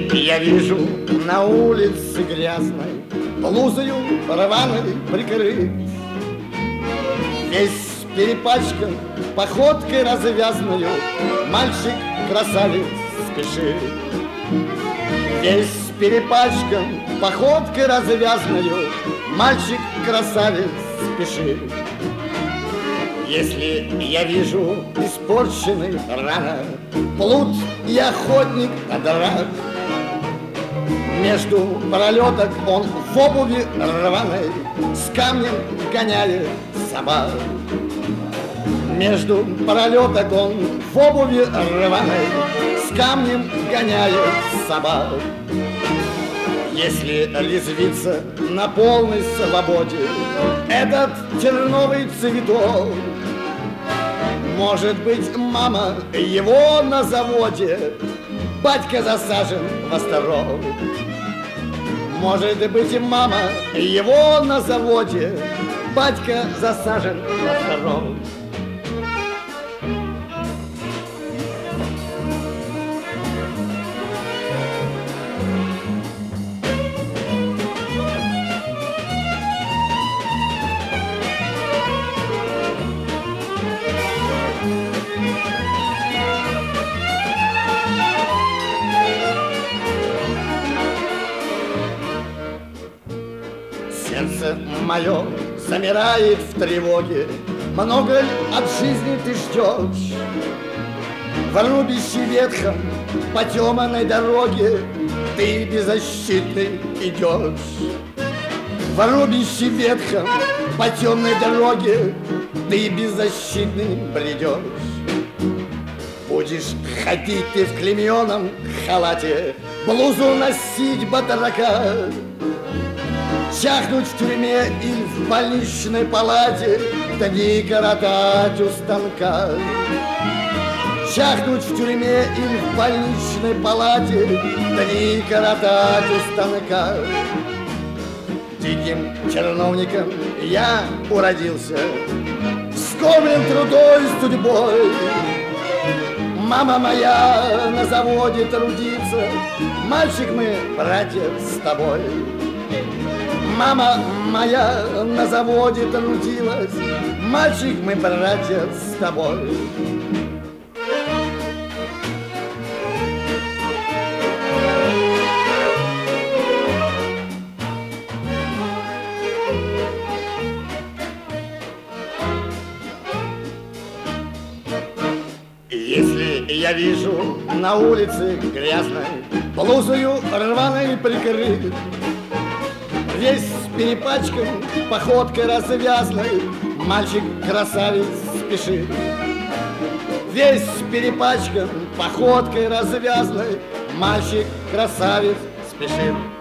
я вижу на улице грязной, блузою рваной прикрыт, весь перепачкан, походкой развязною, мальчик-красавец спешит. Весь перепачкан, походкой развязною, мальчик-красавец спешит. Если я вижу испорченный рано плут и охотник на драк, между пролеток он в обуви рваной с камнем гоняет собак. Между пролеток он в обуви рваной с камнем гоняет собак. Если резвится на полной свободе этот терновый цветок, может быть, мама его на заводе, батька засажен во сторог. Может быть, мама его на заводе, батька засажен во сторог. Сердце мое замирает в тревоге. Много ли от жизни ты ждешь? В рубище ветхом по темной дороге ты беззащитный идешь. В рубище ветхом по темной дороге ты беззащитный бредешь. Будешь ходить ты в клейменном халате, блузу носить батрака, чахнуть в тюрьме или в больничной палате, дни коротать у станка. Чахнуть в тюрьме или в больничной палате, дни коротать у станка. Диким чиновником я уродился, вскормлен трудой судьбой. Мама моя на заводе трудится, мальчик, мы братья с тобой. Мама моя на заводе трудилась, мальчик, мы братья с тобой. Если я вижу на улице грязной, блузою рваной прикрыт, весь перепачкан, походкой развязной, мальчик-красавец спешит. Весь перепачкан, походкой развязной, мальчик-красавец спешит.